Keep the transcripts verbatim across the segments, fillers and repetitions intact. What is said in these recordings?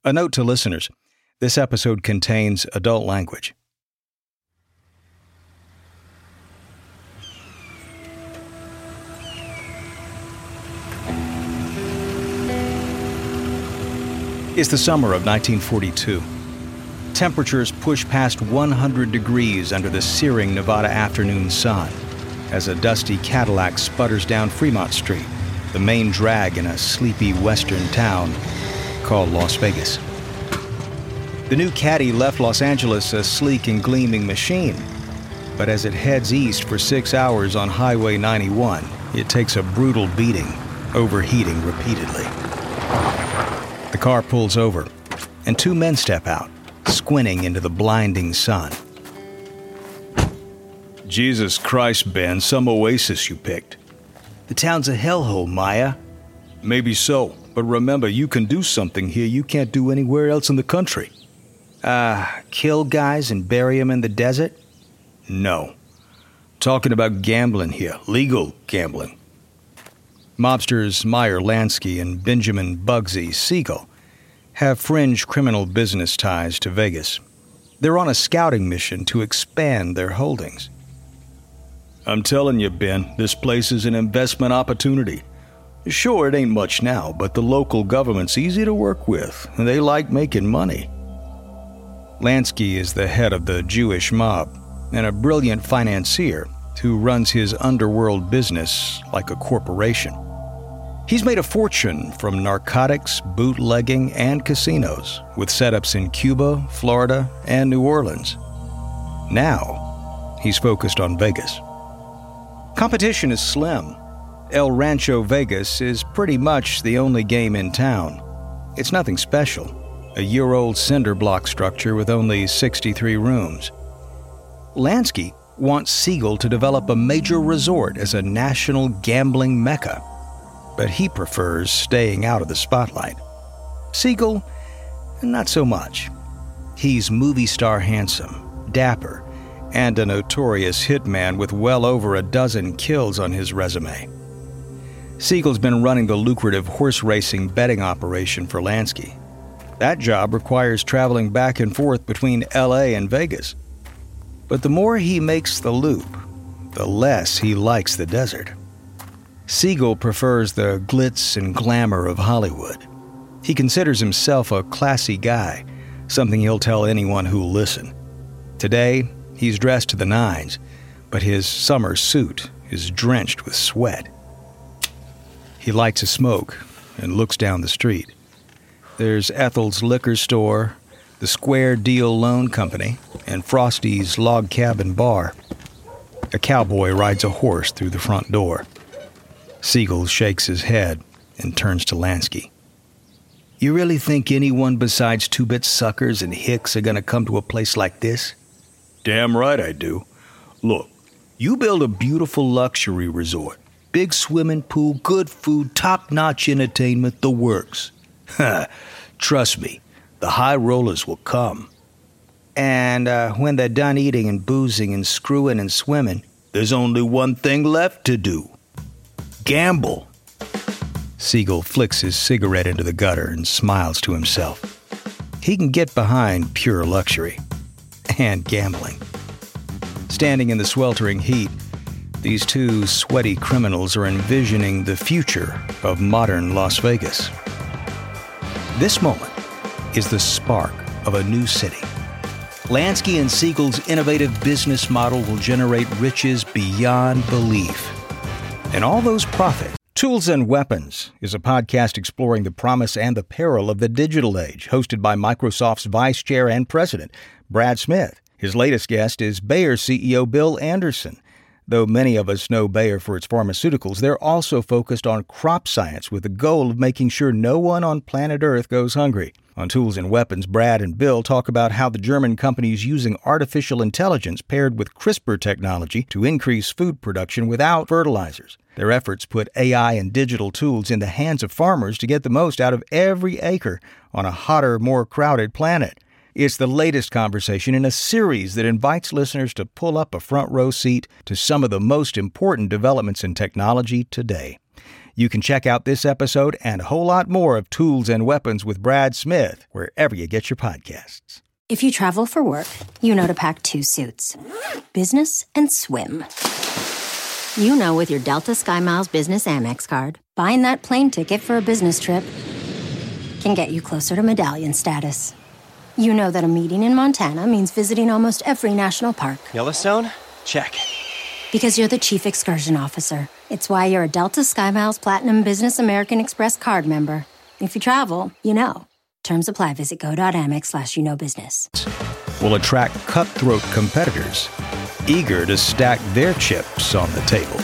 A note to listeners, this episode contains adult language. It's the summer of nineteen forty-two. Temperatures push past one hundred degrees under the searing Nevada afternoon sun as a dusty Cadillac sputters down Fremont Street, the main drag in a sleepy western town called Las Vegas. The new Caddy left Los Angeles a sleek and gleaming machine, but as it heads east for six hours on Highway ninety-one, it takes a brutal beating, overheating repeatedly. The car pulls over, and two men step out, squinting into the blinding sun. Jesus Christ, Ben, some oasis you picked. The town's a hellhole, Maya. Maybe so, but remember, you can do something here you can't do anywhere else in the country. Uh, kill guys and bury them in the desert? No. Talking about gambling here, legal gambling. Mobsters Meyer Lansky and Benjamin Bugsy Siegel have fringe criminal business ties to Vegas. They're on a scouting mission to expand their holdings. I'm telling you, Ben, this place is an investment opportunity. Sure, it ain't much now, but the local government's easy to work with, and they like making money. Lansky is the head of the Jewish mob and a brilliant financier who runs his underworld business like a corporation. He's made a fortune from narcotics, bootlegging, and casinos, with setups in Cuba, Florida, and New Orleans. Now, he's focused on Vegas. Competition is slim. El Rancho Vegas is pretty much the only game in town. It's nothing special, a year-old cinder block structure with only sixty-three rooms. Lansky wants Siegel to develop a major resort as a national gambling mecca, but he prefers staying out of the spotlight. Siegel, not so much. He's movie star handsome, dapper, and a notorious hitman with well over a dozen kills on his resume. Siegel's been running the lucrative horse racing betting operation for Lansky. That job requires traveling back and forth between L A and Vegas. But the more he makes the loop, the less he likes the desert. Siegel prefers the glitz and glamour of Hollywood. He considers himself a classy guy, something he'll tell anyone who'll listen. Today, he's dressed to the nines, but his summer suit is drenched with sweat. He lights a smoke and looks down the street. There's Ethel's Liquor Store, the Square Deal Loan Company, and Frosty's Log Cabin Bar. A cowboy rides a horse through the front door. Siegel shakes his head and turns to Lansky. You really think anyone besides two-bit suckers and hicks are going to come to a place like this? Damn right I do. Look, you build a beautiful luxury resort. Big swimming pool, good food, top-notch entertainment, the works. Ha! Trust me, the high rollers will come. And uh, when they're done eating and boozing and screwing and swimming, there's only one thing left to do. Gamble. Siegel flicks his cigarette into the gutter and smiles to himself. He can get behind pure luxury. And gambling. Standing in the sweltering heat, these two sweaty criminals are envisioning the future of modern Las Vegas. This moment is the spark of a new city. Lansky and Siegel's innovative business model will generate riches beyond belief. And all those profits. Tools and Weapons is a podcast exploring the promise and the peril of the digital age, hosted by Microsoft's Vice Chair and President, Brad Smith. His latest guest is Bayer C E O Bill Anderson. Though many of us know Bayer for its pharmaceuticals, they're also focused on crop science with the goal of making sure no one on planet Earth goes hungry. On Tools and Weapons, Brad and Bill talk about how the German company is using artificial intelligence paired with CRISPR technology to increase food production without fertilizers. Their efforts put A I and digital tools in the hands of farmers to get the most out of every acre on a hotter, more crowded planet. It's the latest conversation in a series that invites listeners to pull up a front row seat to some of the most important developments in technology today. You can check out this episode and a whole lot more of Tools and Weapons with Brad Smith wherever you get your podcasts. If you travel for work, you know to pack two suits. Business and swim. You know with your Delta SkyMiles Business Amex card, buying that plane ticket for a business trip can get you closer to medallion status. You know that a meeting in Montana means visiting almost every national park. Yellowstone? Check. Because you're the chief excursion officer. It's why you're a Delta SkyMiles Platinum Business American Express card member. If you travel, you know. Terms apply. Visit go.amex slash you know business. Will attract cutthroat competitors eager to stack their chips on the table.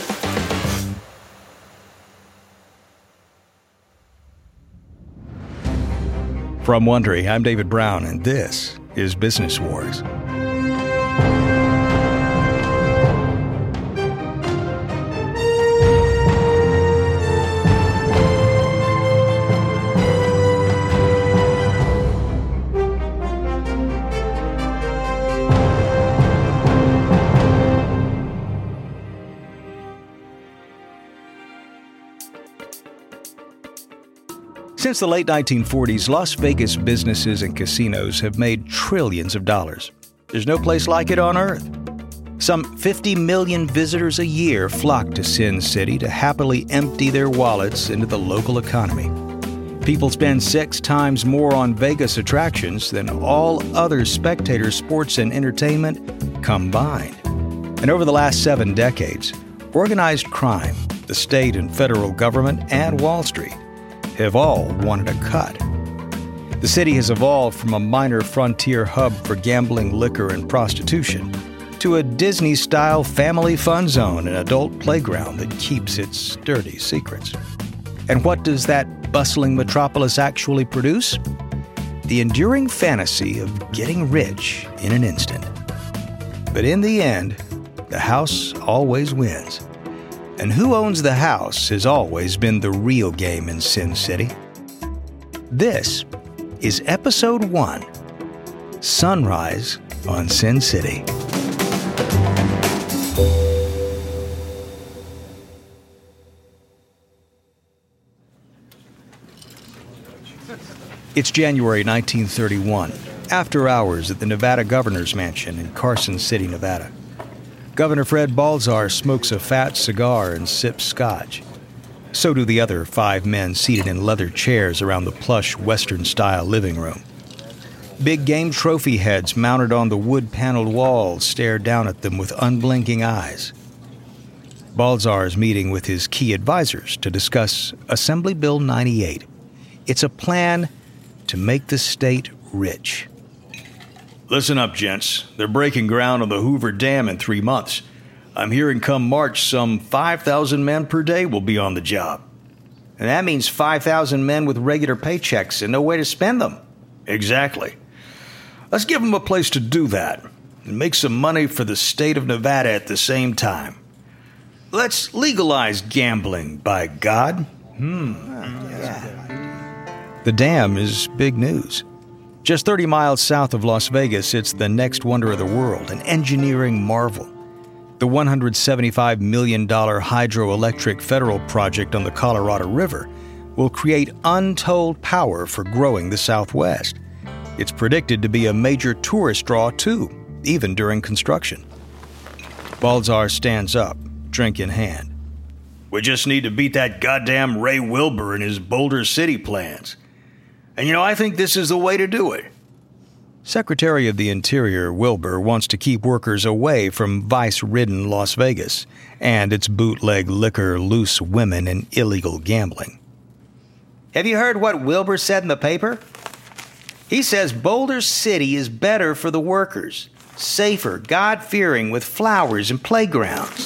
From Wondery, I'm David Brown, and this is Business Wars. Since the late nineteen forties, Las Vegas businesses and casinos have made trillions of dollars. There's no place like it on Earth. Some fifty million visitors a year flock to Sin City to happily empty their wallets into the local economy. People spend six times more on Vegas attractions than all other spectator sports and entertainment combined. And over the last seven decades, organized crime, the state and federal government, and Wall Street have all wanted a cut. The city has evolved from a minor frontier hub for gambling, liquor, and prostitution to a Disney-style family fun zone and adult playground that keeps its dirty secrets. And what does that bustling metropolis actually produce? The enduring fantasy of getting rich in an instant. But in the end, the house always wins. And who owns the house has always been the real game in Sin City. This is Episode one, Sunrise on Sin City. It's January nineteen thirty-one, after hours at the Nevada Governor's Mansion in Carson City, Nevada. Governor Fred Baltzar smokes a fat cigar and sips scotch. So do the other five men seated in leather chairs around the plush Western-style living room. Big game trophy heads mounted on the wood-paneled walls stare down at them with unblinking eyes. Baltzar is meeting with his key advisors to discuss Assembly Bill ninety-eight. It's a plan to make the state rich. Listen up, gents. They're breaking ground on the Hoover Dam in three months. I'm hearing come March, some five thousand men per day will be on the job. And that means five thousand men with regular paychecks and no way to spend them. Exactly. Let's give them a place to do that and make some money for the state of Nevada at the same time. Let's legalize gambling, by God. Hmm. Yeah. The dam is big news. Just thirty miles south of Las Vegas sits the next wonder of the world, an engineering marvel. The one hundred seventy-five million dollars hydroelectric federal project on the Colorado River will create untold power for growing the Southwest. It's predicted to be a major tourist draw, too, even during construction. Baltzar stands up, drink in hand. We just need to beat that goddamn Ray Wilbur and his Boulder City plans. And you know, I think this is the way to do it. Secretary of the Interior Wilbur wants to keep workers away from vice-ridden Las Vegas and its bootleg liquor, loose women, and illegal gambling. Have you heard what Wilbur said in the paper? He says Boulder City is better for the workers, safer, God-fearing, with flowers and playgrounds.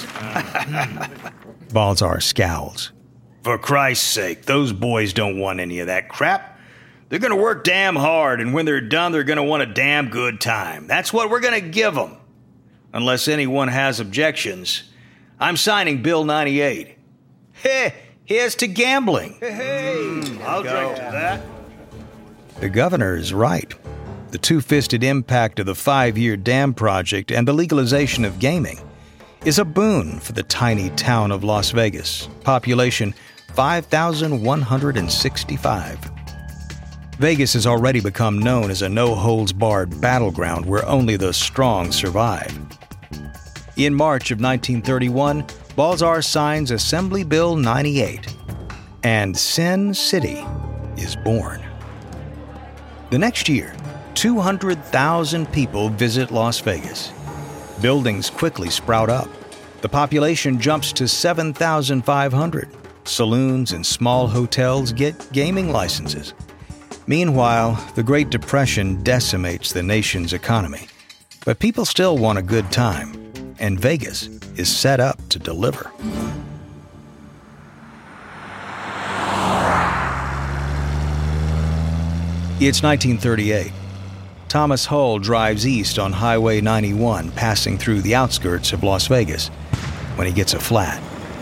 Baltzar scowls. For Christ's sake, those boys don't want any of that crap. They're going to work damn hard, and when they're done, they're going to want a damn good time. That's what we're going to give them. Unless anyone has objections, I'm signing Bill ninety-eight. Hey, here's to gambling. Hey, hey. Mm, I'll drink to that. The governor is right. The two-fisted impact of the five-year dam project and the legalization of gaming is a boon for the tiny town of Las Vegas, population five thousand one hundred sixty-five. Vegas has already become known as a no-holds-barred battleground where only the strong survive. In March of nineteen thirty-one, Balzar signs Assembly Bill ninety-eight, and Sin City is born. The next year, two hundred thousand people visit Las Vegas. Buildings quickly sprout up. The population jumps to seven thousand five hundred. Saloons and small hotels get gaming licenses. Meanwhile, the Great Depression decimates the nation's economy. But people still want a good time, and Vegas is set up to deliver. It's nineteen thirty-eight. Thomas Hull drives east on Highway ninety-one, passing through the outskirts of Las Vegas, when he gets a flat.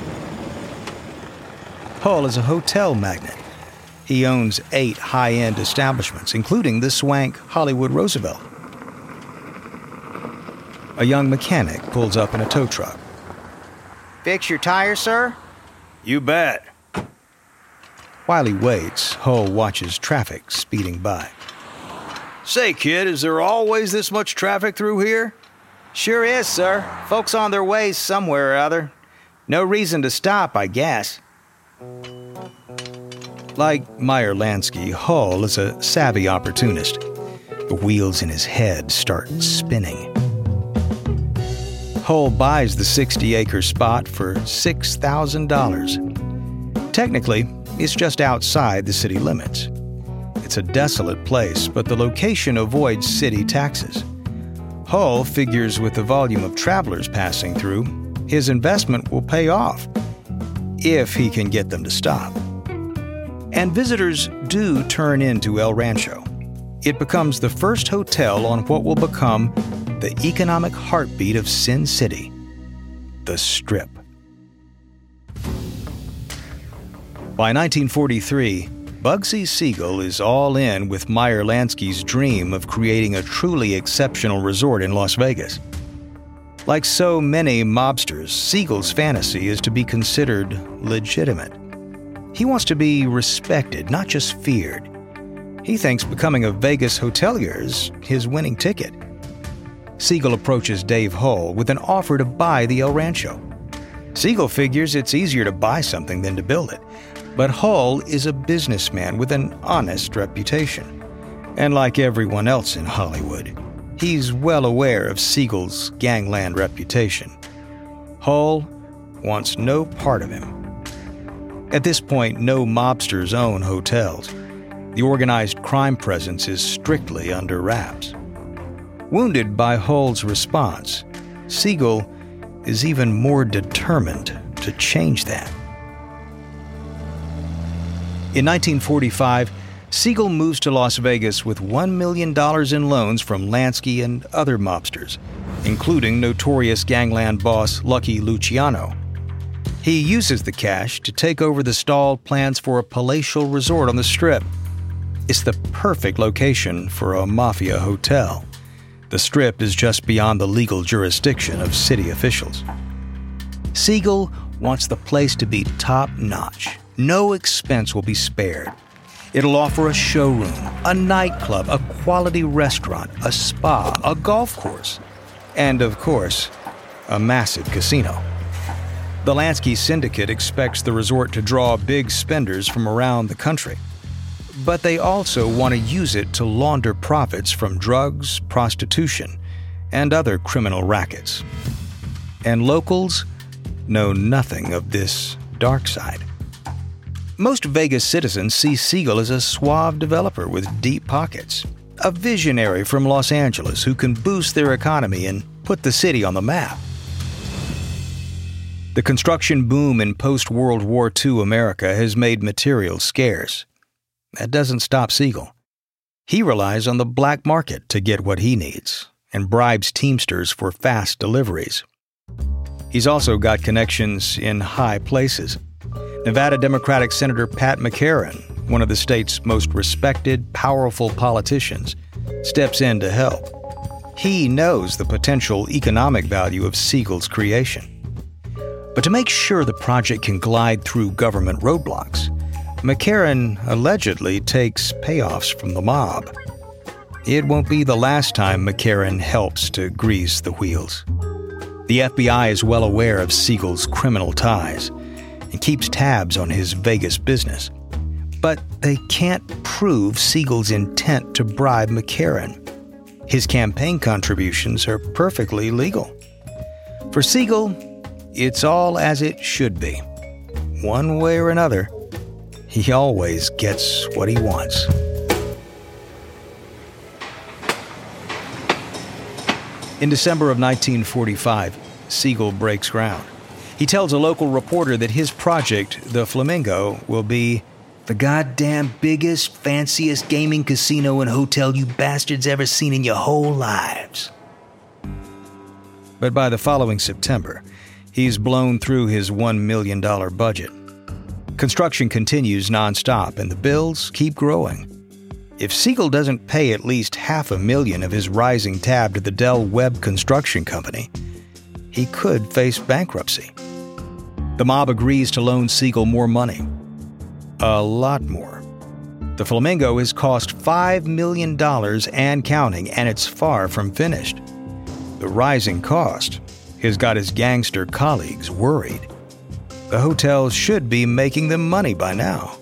Hull is a hotel magnate. He owns eight high-end establishments, including the swank Hollywood Roosevelt. A young mechanic pulls up in a tow truck. Fix your tire, sir? You bet. While he waits, Hull watches traffic speeding by. Say, kid, is there always this much traffic through here? Sure is, sir. Folks on their ways somewhere or other. No reason to stop, I guess. Like Meyer Lansky, Hull is a savvy opportunist. The wheels in his head start spinning. Hull buys the sixty-acre spot for six thousand dollars. Technically, it's just outside the city limits. It's a desolate place, but the location avoids city taxes. Hull figures with the volume of travelers passing through, his investment will pay off, if he can get them to stop. And visitors do turn into El Rancho. It becomes the first hotel on what will become the economic heartbeat of Sin City, the Strip. By nineteen forty-three, Bugsy Siegel is all in with Meyer Lansky's dream of creating a truly exceptional resort in Las Vegas. Like so many mobsters, Siegel's fantasy is to be considered legitimate. He wants to be respected, not just feared. He thinks becoming a Vegas hotelier is his winning ticket. Siegel approaches Dave Hull with an offer to buy the El Rancho. Siegel figures it's easier to buy something than to build it. But Hull is a businessman with an honest reputation. And like everyone else in Hollywood, he's well aware of Siegel's gangland reputation. Hull wants no part of him. At this point, no mobsters own hotels. The organized crime presence is strictly under wraps. Wounded by Hull's response, Siegel is even more determined to change that. In nineteen forty-five, Siegel moves to Las Vegas with one million dollars in loans from Lansky and other mobsters, including notorious gangland boss Lucky Luciano. He uses the cash to take over the stalled plans for a palatial resort on the Strip. It's the perfect location for a mafia hotel. The Strip is just beyond the legal jurisdiction of city officials. Siegel wants the place to be top-notch. No expense will be spared. It'll offer a showroom, a nightclub, a quality restaurant, a spa, a golf course, and, of course, a massive casino. The Lansky Syndicate expects the resort to draw big spenders from around the country. But they also want to use it to launder profits from drugs, prostitution, and other criminal rackets. And locals know nothing of this dark side. Most Vegas citizens see Siegel as a suave developer with deep pockets, a visionary from Los Angeles who can boost their economy and put the city on the map. The construction boom in post-World War Two America has made materials scarce. That doesn't stop Siegel. He relies on the black market to get what he needs and bribes Teamsters for fast deliveries. He's also got connections in high places. Nevada Democratic Senator Pat McCarran, one of the state's most respected, powerful politicians, steps in to help. He knows the potential economic value of Siegel's creation. But to make sure the project can glide through government roadblocks, McCarran allegedly takes payoffs from the mob. It won't be the last time McCarran helps to grease the wheels. The F B I is well aware of Siegel's criminal ties and keeps tabs on his Vegas business. But they can't prove Siegel's intent to bribe McCarran. His campaign contributions are perfectly legal. For Siegel, it's all as it should be. One way or another, he always gets what he wants. In December of nineteen forty-five, Siegel breaks ground. He tells a local reporter that his project, the Flamingo, will be the goddamn biggest, fanciest gaming casino and hotel you bastards ever seen in your whole lives. But by the following September, he's blown through his one million dollars budget. Construction continues nonstop and the bills keep growing. If Siegel doesn't pay at least half a million of his rising tab to the Dell Webb Construction Company, he could face bankruptcy. The mob agrees to loan Siegel more money. A lot more. The Flamingo has cost five million dollars and counting, and it's far from finished. The rising cost has got his gangster colleagues worried. The hotel should be making them money by now.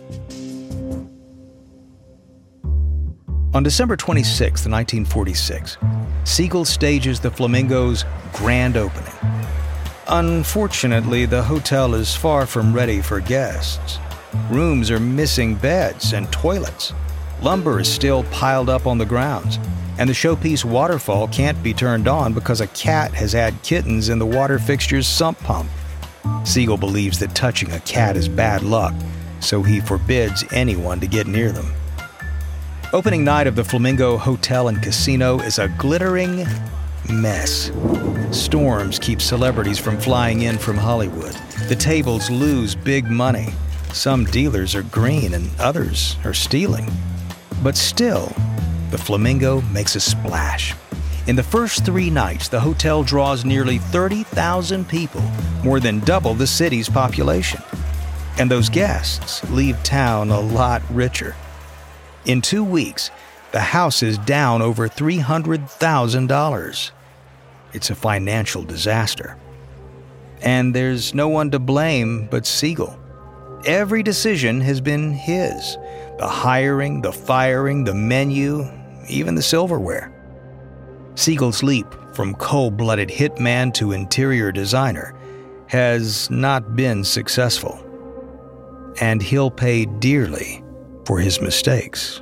On December twenty-sixth, nineteen forty-six, Siegel stages the Flamingo's grand opening. Unfortunately, the hotel is far from ready for guests. Rooms are missing beds and toilets. Lumber is still piled up on the grounds, and the showpiece waterfall can't be turned on because a cat has had kittens in the water fixture's sump pump. Siegel believes that touching a cat is bad luck, so he forbids anyone to get near them. Opening night of the Flamingo Hotel and Casino is a glittering mess. Storms keep celebrities from flying in from Hollywood. The tables lose big money. Some dealers are green and others are stealing. But still, the Flamingo makes a splash. In the first three nights, the hotel draws nearly thirty thousand people, more than double the city's population. And those guests leave town a lot richer. In two weeks, the house is down over three hundred thousand dollars. It's a financial disaster. And there's no one to blame but Siegel. Every decision has been his. The hiring, the firing, the menu, even the silverware. Siegel's leap from cold-blooded hitman to interior designer has not been successful. And he'll pay dearly for his mistakes.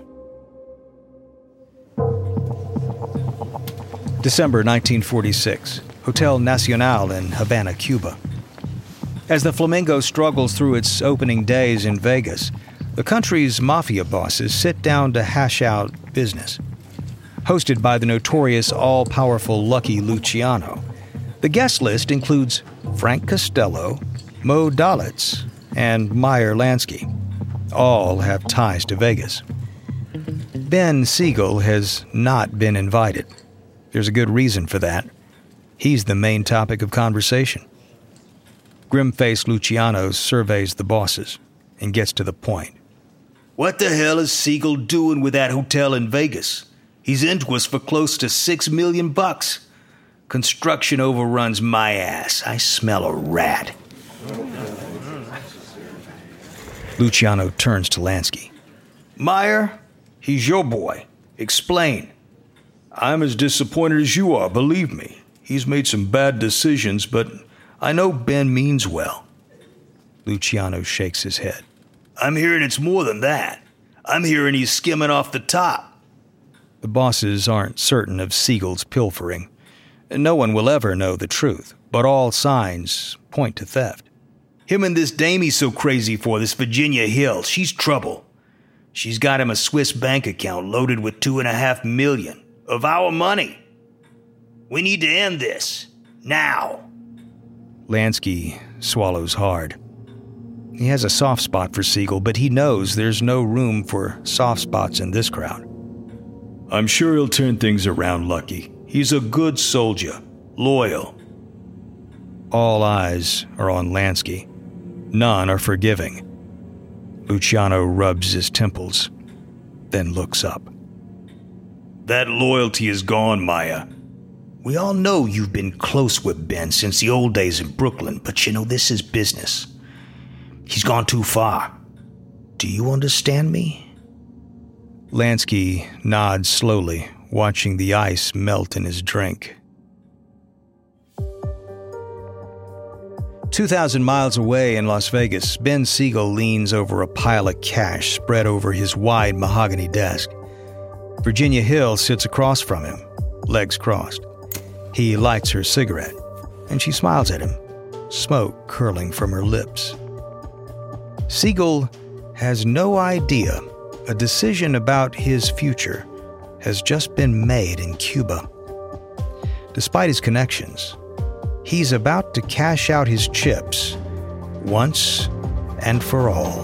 December nineteen forty-six, Hotel Nacional in Havana, Cuba. As the Flamingo struggles through its opening days in Vegas, the country's mafia bosses sit down to hash out business. Hosted by the notorious all-powerful Lucky Luciano, the guest list includes Frank Costello, Mo Dalitz, and Meyer Lansky. All have ties to Vegas. Ben Siegel has not been invited. There's a good reason for that. He's the main topic of conversation. Grim-faced Luciano surveys the bosses and gets to the point. What the hell is Siegel doing with that hotel in Vegas? He's into us for close to six million bucks. Construction overruns my ass. I smell a rat. Luciano turns to Lansky. Meyer, he's your boy. Explain. I'm as disappointed as you are, believe me. He's made some bad decisions, but I know Ben means well. Luciano shakes his head. I'm hearing it's more than that. I'm hearing he's skimming off the top. The bosses aren't certain of Siegel's pilfering. No one will ever know the truth, but all signs point to theft. Him and this dame he's so crazy for, this Virginia Hill, she's trouble. She's got him a Swiss bank account loaded with two and a half million of our money. We need to end this. Now. Lansky swallows hard. He has a soft spot for Siegel, but he knows there's no room for soft spots in this crowd. I'm sure he'll turn things around, Lucky. He's a good soldier, loyal. All eyes are on Lansky. None are forgiving. Luciano rubs his temples, then looks up. That loyalty is gone, Maya. We all know you've been close with Ben since the old days in Brooklyn, but you know, this is business. He's gone too far. Do you understand me? Lansky nods slowly, watching the ice melt in his drink. Two thousand miles away in Las Vegas, Ben Siegel leans over a pile of cash spread over his wide mahogany desk. Virginia Hill sits across from him, legs crossed. He lights her cigarette, and she smiles at him, smoke curling from her lips. Siegel has no idea a decision about his future has just been made in Cuba. Despite his connections, he's about to cash out his chips once and for all.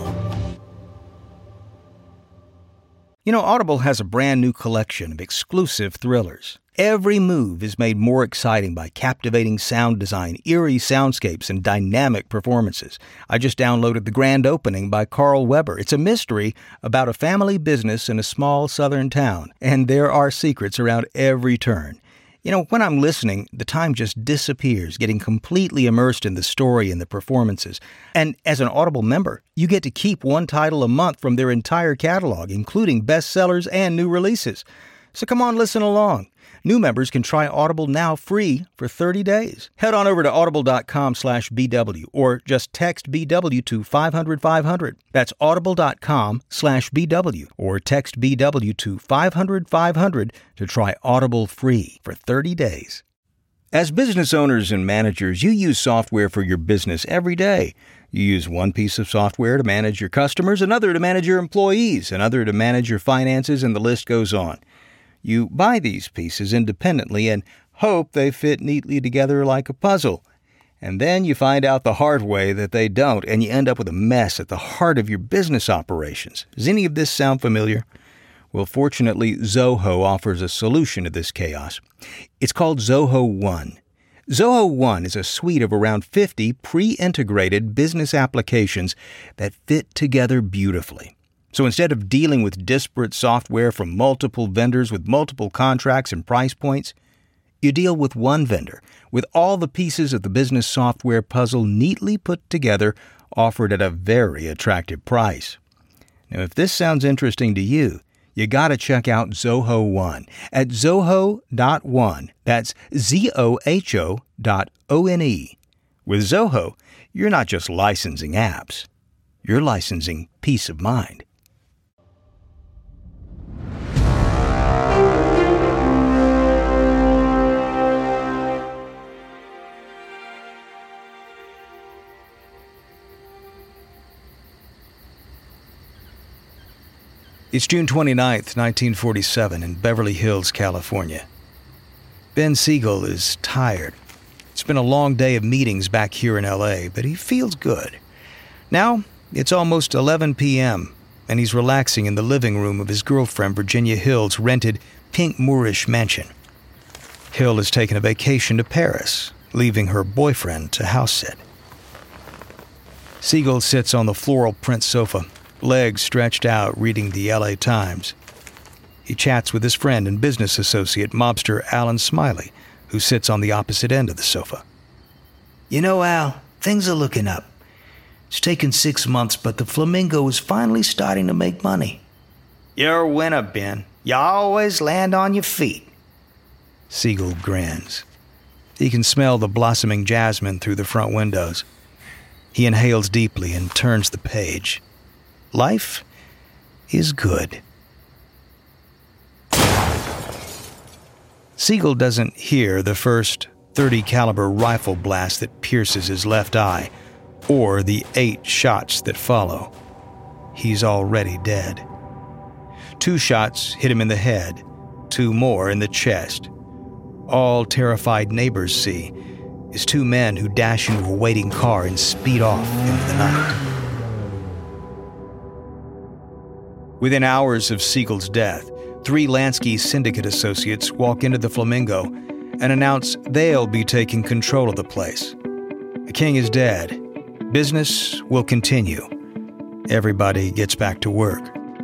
You know, Audible has a brand new collection of exclusive thrillers. Every move is made more exciting by captivating sound design, eerie soundscapes, and dynamic performances. I just downloaded The Grand Opening by Carl Weber. It's a mystery about a family business in a small southern town, and there are secrets around every turn. You know, when I'm listening, the time just disappears, getting completely immersed in the story and the performances. And as an Audible member, you get to keep one title a month from their entire catalog, including bestsellers and new releases. So come on, listen along. New members can try Audible now free for thirty days. Head on over to audible.com slash BW or just text B W to five hundred five hundred. That's audible.com slash BW or text B W to five hundred five hundred to try Audible free for thirty days. As business owners and managers, you use software for your business every day. You use one piece of software to manage your customers, another to manage your employees, another to manage your finances, and the list goes on. You buy these pieces independently and hope they fit neatly together like a puzzle. And then you find out the hard way that they don't, and you end up with a mess at the heart of your business operations. Does any of this sound familiar? Well, fortunately, Zoho offers a solution to this chaos. It's called Zoho One. Zoho One is a suite of around fifty pre-integrated business applications that fit together beautifully. So instead of dealing with disparate software from multiple vendors with multiple contracts and price points, you deal with one vendor with all the pieces of the business software puzzle neatly put together, offered at a very attractive price. Now, if this sounds interesting to you, you got to check out Zoho One at zoho dot one. That's Z O H O dot O N E. With Zoho, you're not just licensing apps. You're licensing peace of mind. It's June twenty-ninth, nineteen forty-seven, in Beverly Hills, California. Ben Siegel is tired. It's been a long day of meetings back here in L A, but he feels good. Now, it's almost eleven p.m., and he's relaxing in the living room of his girlfriend Virginia Hill's rented pink Moorish mansion. Hill has taken a vacation to Paris, leaving her boyfriend to house sit. Siegel sits on the floral print sofa, legs stretched out, reading the L A Times. He chats with his friend and business associate, mobster Alan Smiley, who sits on the opposite end of the sofa. You know, Al, things are looking up. It's taken six months, but the Flamingo is finally starting to make money. You're a winner, Ben. You always land on your feet. Siegel grins. He can smell the blossoming jasmine through the front windows. He inhales deeply and turns the page. Life is good. Siegel doesn't hear the first thirty caliber rifle blast that pierces his left eye, or the eight shots that follow. He's already dead. Two shots hit him in the head, two more in the chest. All terrified neighbors see is two men who dash into a waiting car and speed off into the night. Within hours of Siegel's death, three Lansky syndicate associates walk into the Flamingo and announce they'll be taking control of the place. The king is dead. Business will continue. Everybody gets back to work.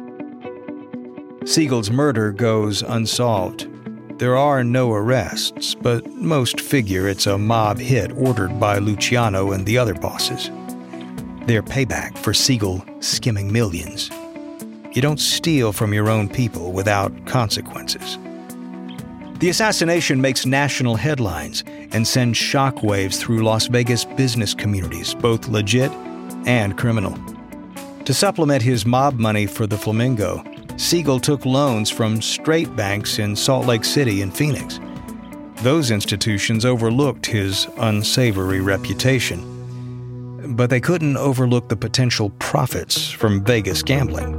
Siegel's murder goes unsolved. There are no arrests, but most figure it's a mob hit ordered by Luciano and the other bosses. Their payback for Siegel skimming millions. You don't steal from your own people without consequences. The assassination makes national headlines and sends shockwaves through Las Vegas business communities, both legit and criminal. To supplement his mob money for the Flamingo, Siegel took loans from straight banks in Salt Lake City and Phoenix. Those institutions overlooked his unsavory reputation, but they couldn't overlook the potential profits from Vegas gambling.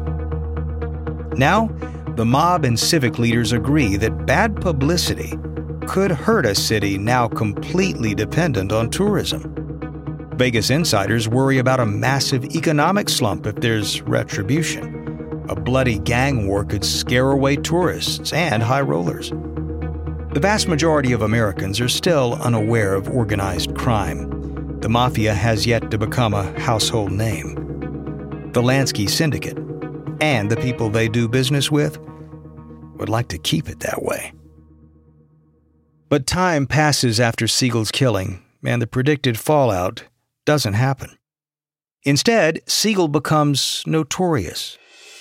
Now, the mob and civic leaders agree that bad publicity could hurt a city now completely dependent on tourism. Vegas insiders worry about a massive economic slump if there's retribution. A bloody gang war could scare away tourists and high rollers. The vast majority of Americans are still unaware of organized crime. The mafia has yet to become a household name. The Lansky Syndicate and the people they do business with would like to keep it that way. But time passes after Siegel's killing, and the predicted fallout doesn't happen. Instead, Siegel becomes notorious.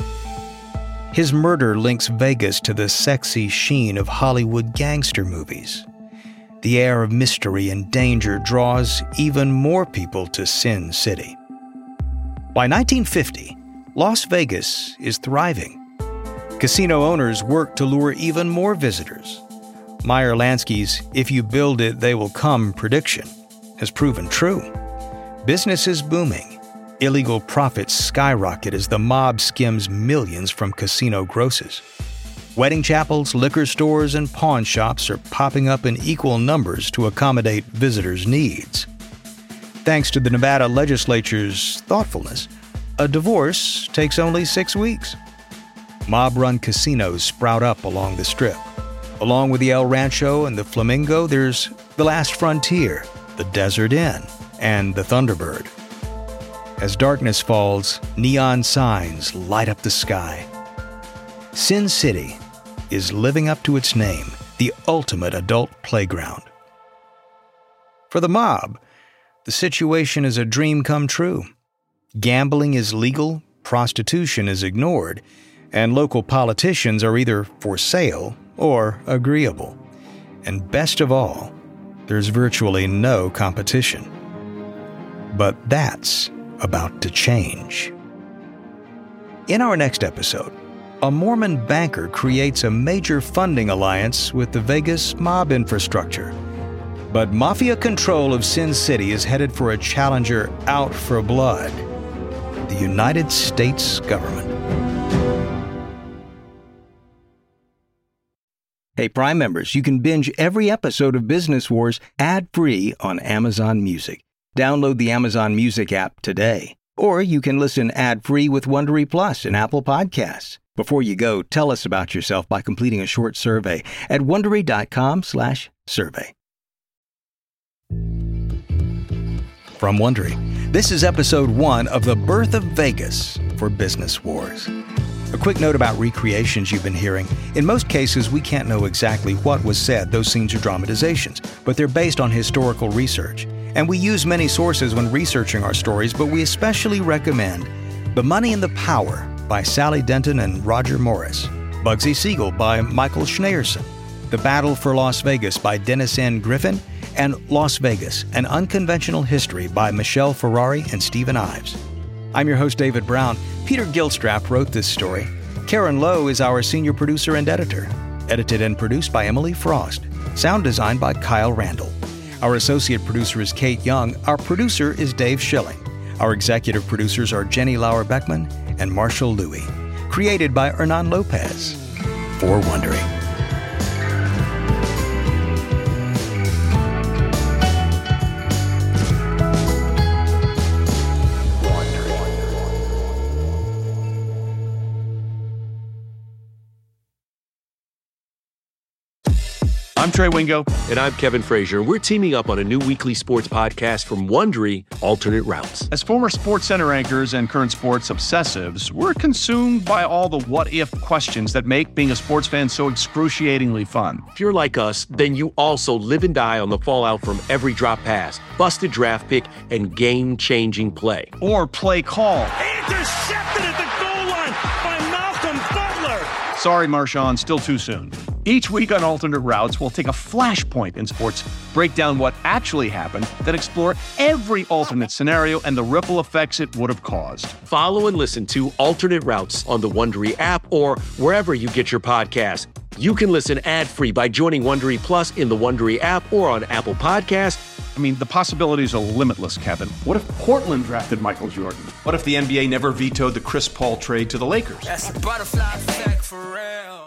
His murder links Vegas to the sexy sheen of Hollywood gangster movies. The air of mystery and danger draws even more people to Sin City. By nineteen fifty, Las Vegas is thriving. Casino owners work to lure even more visitors. Meyer Lansky's "if you build it, they will come" prediction has proven true. Business is booming. Illegal profits skyrocket as the mob skims millions from casino grosses. Wedding chapels, liquor stores, and pawn shops are popping up in equal numbers to accommodate visitors' needs. Thanks to the Nevada legislature's thoughtfulness, a divorce takes only six weeks. Mob-run casinos sprout up along the Strip. Along with the El Rancho and the Flamingo, there's the Last Frontier, the Desert Inn, and the Thunderbird. As darkness falls, neon signs light up the sky. Sin City is living up to its name, the ultimate adult playground. For the mob, the situation is a dream come true. Gambling is legal, prostitution is ignored, and local politicians are either for sale or agreeable. And best of all, there's virtually no competition. But that's about to change. In our next episode, a Mormon banker creates a major funding alliance with the Vegas mob infrastructure. But mafia control of Sin City is headed for a challenger out for blood: the United States government. Hey, Prime members, you can binge every episode of Business Wars ad-free on Amazon Music. Download the Amazon Music app today. Or you can listen ad-free with Wondery Plus and Apple Podcasts. Before you go, tell us about yourself by completing a short survey at Wondery.com slash survey. From Wondery, this is episode one of The Birth of Vegas for Business Wars. A quick note about recreations you've been hearing. In most cases, we can't know exactly what was said. Those scenes are dramatizations, but they're based on historical research. And we use many sources when researching our stories, but we especially recommend The Money and the Power by Sally Denton and Roger Morris, Bugsy Siegel by Michael Schneerson, The Battle for Las Vegas by Dennis N. Griffin, and Las Vegas, An Unconventional History by Michelle Ferrari and Stephen Ives. I'm your host, David Brown. Peter Gilstrap wrote this story. Karen Lowe is our senior producer and editor. Edited and produced by Emily Frost. Sound designed by Kyle Randall. Our associate producer is Kate Young. Our producer is Dave Schilling. Our executive producers are Jenny Lauer-Beckman and Marshall Louie. Created by Hernan Lopez. For Wondery. I'm Trey Wingo. And I'm Kevin Frazier. And we're teaming up on a new weekly sports podcast from Wondery, Alternate Routes. As former Sports Center anchors and current sports obsessives, we're consumed by all the what-if questions that make being a sports fan so excruciatingly fun. If you're like us, then you also live and die on the fallout from every drop pass, busted draft pick, and game-changing play. Or play call. Intercepted at the goal line by Malcolm Butler. Sorry, Marshawn, still too soon. Each week on Alternate Routes, we'll take a flashpoint in sports, break down what actually happened, then explore every alternate scenario and the ripple effects it would have caused. Follow and listen to Alternate Routes on the Wondery app or wherever you get your podcasts. You can listen ad-free by joining Wondery Plus in the Wondery app or on Apple Podcasts. I mean, the possibilities are limitless, Kevin. What if Portland drafted Michael Jordan? What if the N B A never vetoed the Chris Paul trade to the Lakers? That's a butterfly effect for real.